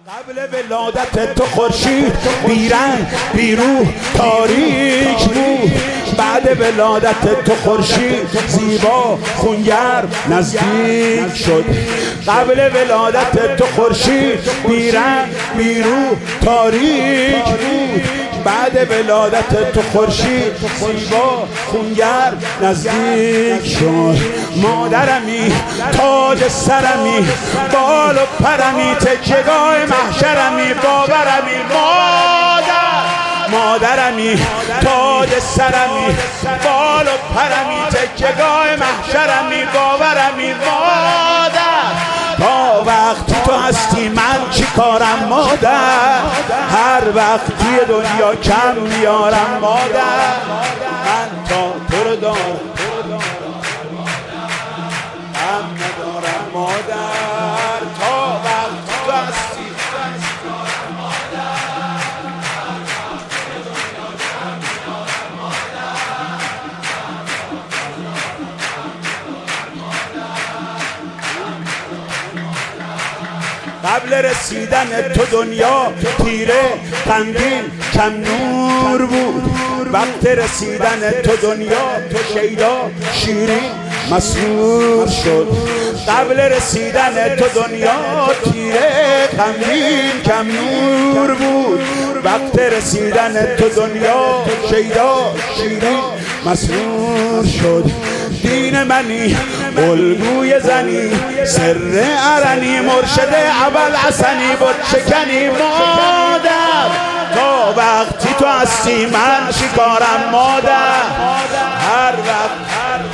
قبل ولادت تو خورشید بیرنگ بیروح تاریک بود، بعد ولادت تو خورشید زیبا خونگرم نزدیک شد. قبل ولادت تو خورشید بیرنگ بیروح تاریک بود، بعد ولادت تو خورشید زیبا خونگرم نزدیک شد. مادرمی تاج سرمی بال و پرمی تکیه‌گاه محشرمی باورمی. مادرمی تاج سرمی بال و پرمی تکیه‌گاه محشرمی باورمی. مادر تا وقتی تو هستی من چی کارم مادر، هر وقت توی دنیا کم میارم مادر. من تا تو رو دارم غم ندارم مادر، تا وقتی تو هستی قبل رسیدن تو دنیا تیره غمگین کم نور بود، وقت رسیدن تو دنیا شیدا شیرین مسرور شد. قبل رسیدن تو دنیا تیره غمگین کم نور بود، وقت رسیدن تو دنیا شیدا شیرین مسرور شد. دین منی الگوی زنی سر ارنی مرشد ابوالحسنی بود شکنی. مادر تا وقتی تو هستی من شکارم مادر، هر وقت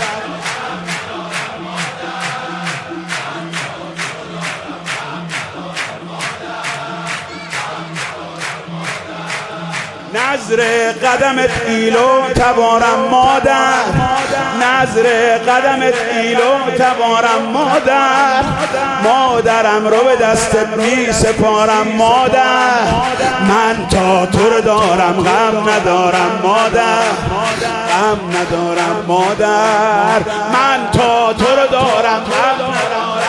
نظر قدمت ایلو تبارم مادر، نظر قدمت ایلو تبارم مادر. مادرم رو به دستت می سپارم مادر، من تا تو رو دارم غم ندارم مادر، غم ندارم مادر. من تا تو رو دارم غم ندارم.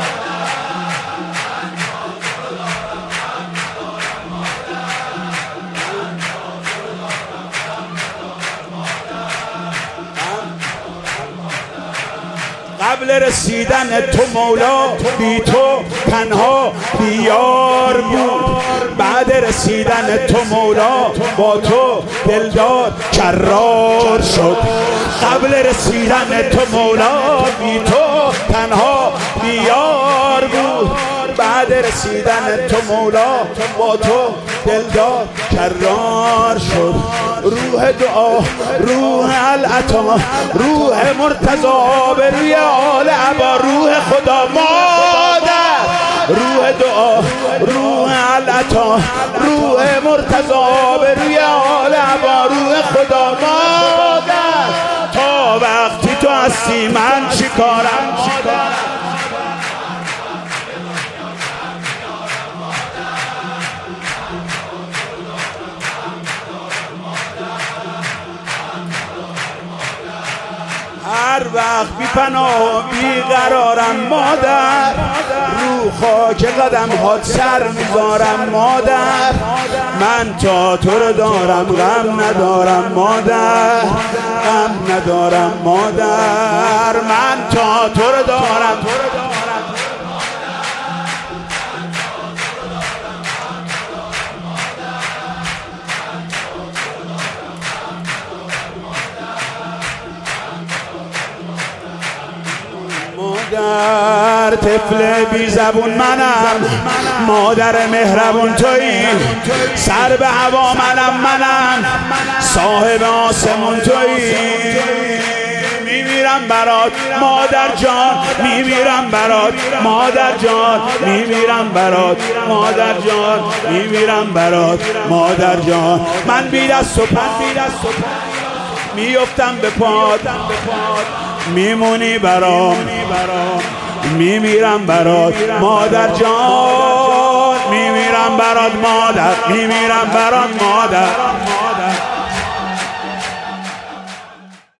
قبل رسیدن تو مولا بی تو تنها بیار بود، بعد رسیدن تو مولا با تو دلدار کرار شد. قبل رسیدن تو مولا بی تو تنها بیار بود، بعد رسیدن تو مولا با تو دلدار کرار شد. روح دعا روح العطا روح مرتضا به روی آل عبا روح خدا مادر. روح دعا روح العطا روح مرتضا به روی آل عبا روح خدا مادر. تا وقتی تو هستی من چی کارم مادر. هر وقت بی پناه و بی قرارم مادر، رو خاک قدم هات سر میذارم مادر. من تا تو رو دارم غم ندارم مادر، غم ندارم مادر. من تا تو رو دارم مادر. طفل بی زبون منم مادر مهربون تویی، سر به هوا منم صاحب آسمون تویی. میمیرم برات مادر جان، میمیرم برات مادر جان، میمیرم برات مادر جان، میمیرم برات مادر جان. من بی دست و پا میفتم به پات، میمونی برام، میمیرم برات مادر جان، میمیرم برات مادر، میمیرم برات مادر.